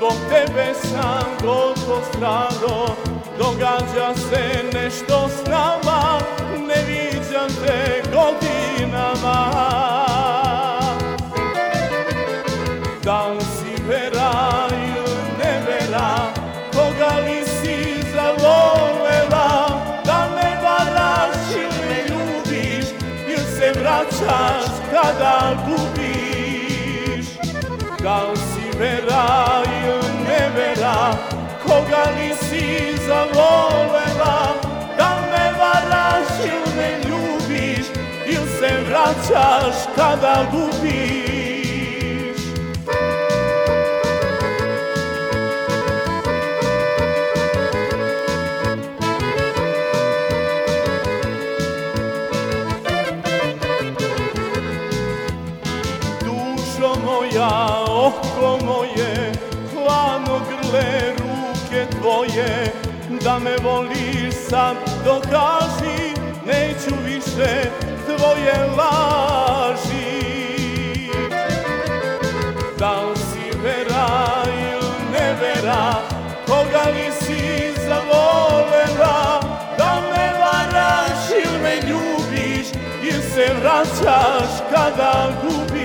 zbog tebe sam toliko strado, događa se nešto s nama, ne viđam te godinama. Da li si vera ili nevera, koga li si zavolela, da me varaš ili me ljubiš, ili se vraćaš kada gubiš. Da li si vera ili nevera, koga li si zavolela, da me varaš ili me ljubiš, ili se vraćaš kada gubiš. Dušo moja, oko moje, hladno grle ruke tvoje, da me voliš sad dokaži, neću više tvoje laži. Da li si vera ili nevera, koga li si zavolela, da me varaš ili me ljubiš, ili se vraćaš kada gubiš.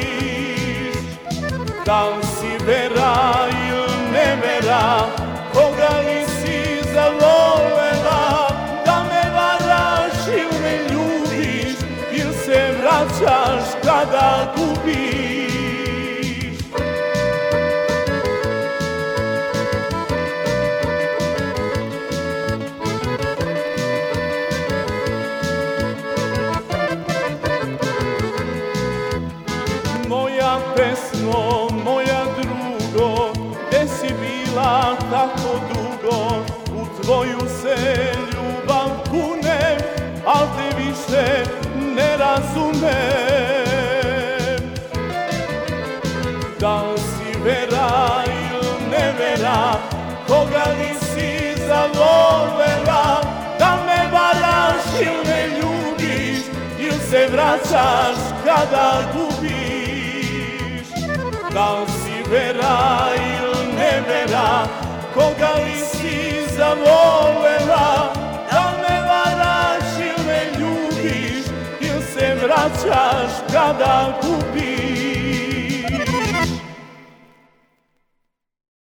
Da li si vera ili nevera, koga li si zavolela, da me varaš ili me ljubiš, ili se vraćaš kada gubiš. Moja pesmo, moja drugo, gde si bila tako dugo, u tvoju se ljubav kunem, al te više ne razumem. Da li si vera ili nevera, koga li si zavolela, da me varaš ili me ljubiš, ili se vraćaš kada gubiš. Da li si vera ili nevera, koga li si zavolela, da me varaš ili me ljubiš, ili se vraćaš kada gubiš.